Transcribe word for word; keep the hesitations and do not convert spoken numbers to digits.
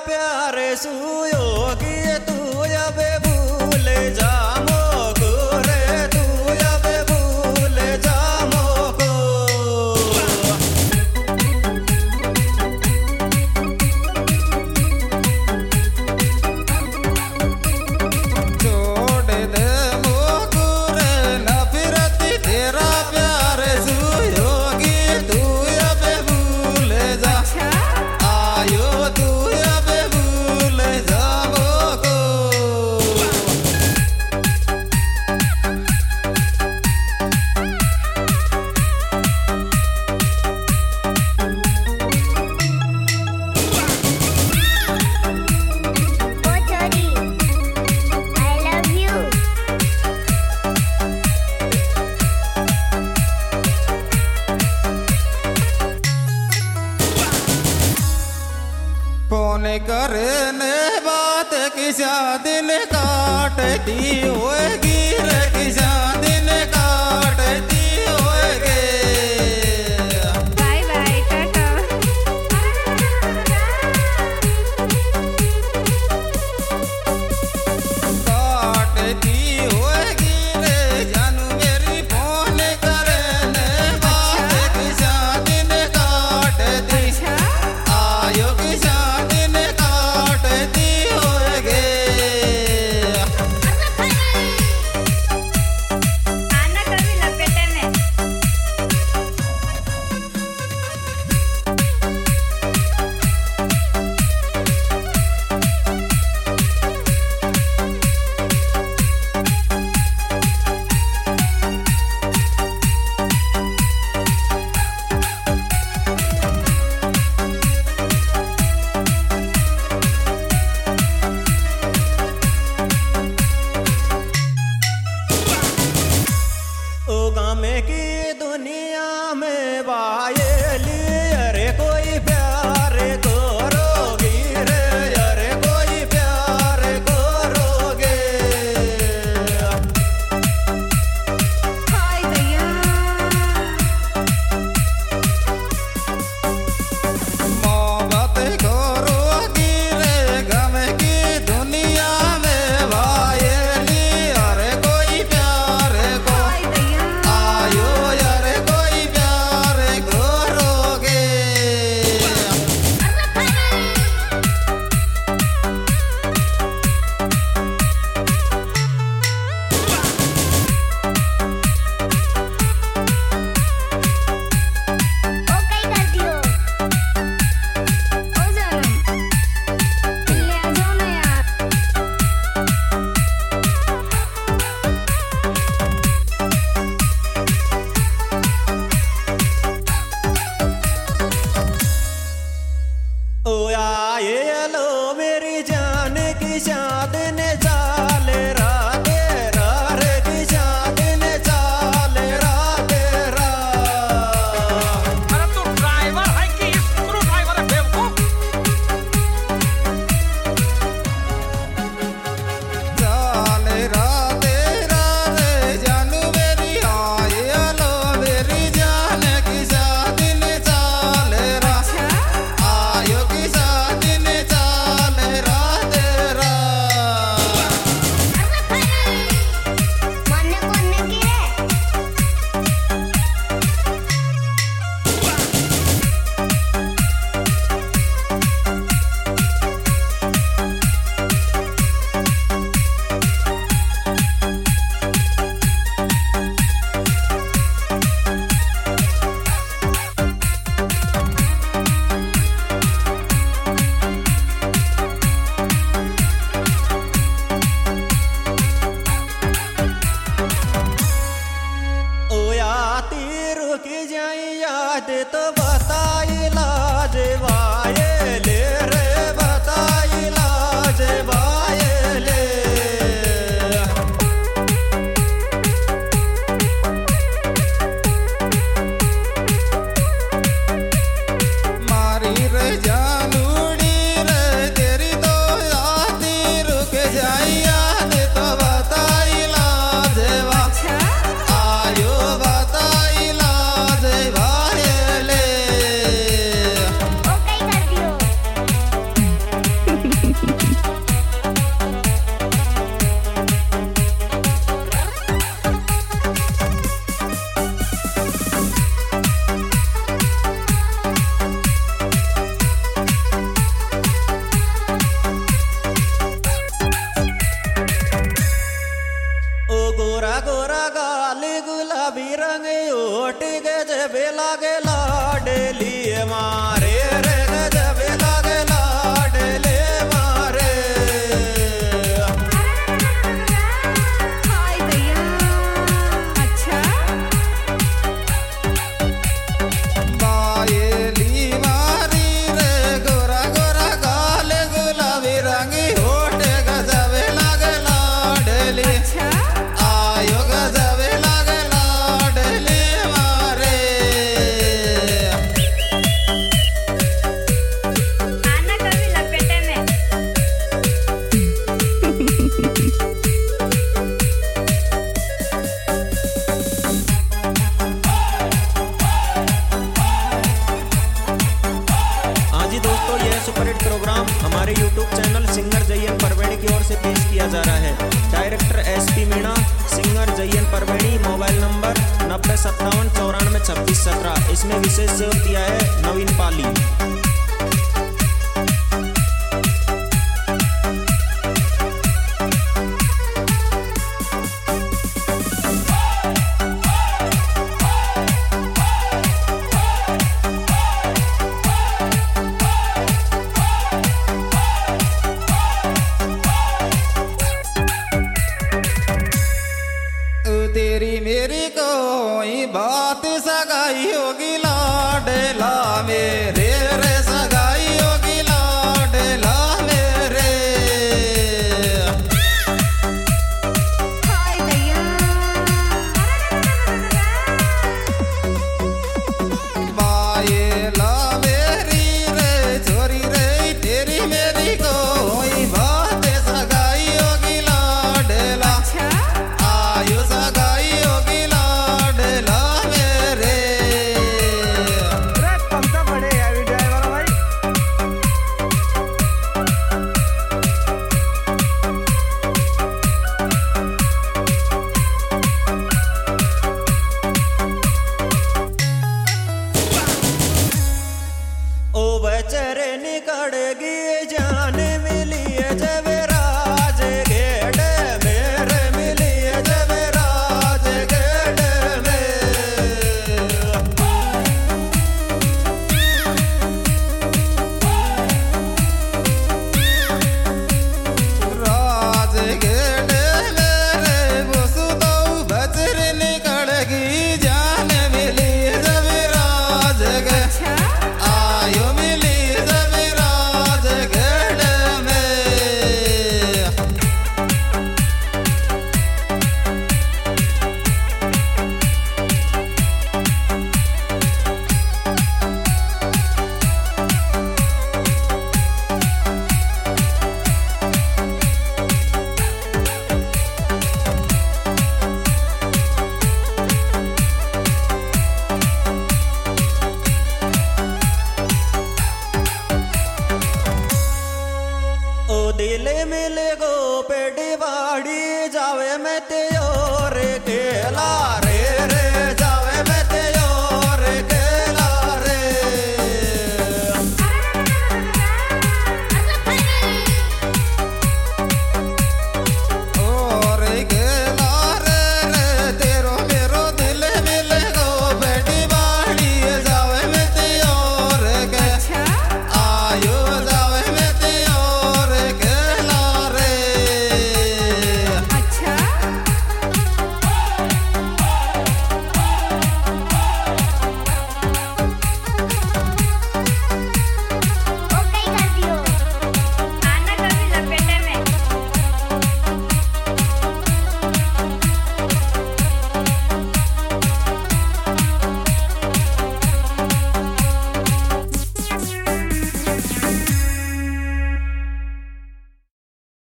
प्यारे सुयोगी तू अब भूल जा मोको रे तू अब भूल जा मोको। छोड़ दे मोको रे नफरत तेरा प्यारे सुयोगी तू अब भूल जा। आयो तू अब भूल जा मोको। फोन करने बात किसा दिन काटती होगी रे किसा दिन काटती होगी। बाय बाय टाटा। काटती होगी रे जानू मेरी फोन करने बात किसा दिन काटती। आयो किसा दिन काटती होगी। आना कभी लपेटे में। ओ गामे की दुनिया में बायली अरे कोई प्यार करोगी रे अरे कोई प्यार करोगे। हाय दैया। मोहब्बत करोगी रे गामे की दुनिया में बायली अरे कोई प्यार को। हाय दैया। आयो यार कोई प्यार करोगे। ओ कई कर दियो। ओ जानम ले आ जाओ ना यार। ओ आए लो मेरी जान की शाद ने चाल राते रे की शाद ने चाल राते रा। अरे तू ड्राइवर है कि स्क्रू ड्राइवर है बेवकूफ? चाल राते रे जानू मेरी आए लो मेरी जान की शाद ने चाल रा। आयो की शाद ने चाल राते रा। मन्ने कोन्ने की रे। ओ याती रुक जाई याद तो बताई लाज वायले रे बताई लाज वायले। मारी रे जानूड़ी रे तेरी तो यादी रुक जाई याद तो बताई लाज वा। आयो बताई लाज वायले। ओ कई कर गुलाबी रंग ओट गजब लागे लाडली मारे रे गजब लागे लाडले मारे हाय भैया अच्छा बायली मारी रे गोरा गोरा गाल गुलाबी रंग ओट गजब लागे लाडली अच्छा आयो गजब लागे लाडली मारे आना कभी लपेटे में हाँ जी दोस्तों, यह सुपरहिट प्रोग्राम हमारे YouTube channel singer Jayan Parveni की ओर से पेश किया जा रहा है। Director S P Meena, singer Jayan Parveni, mobile number नब्बे सत्तावन चौरानवे छब्बीस सत्रह। इसमें विशेष सहयोग दिया है नवीन पाली। तेरी मेरी कोई बात सगाई होगी लाडला मेरे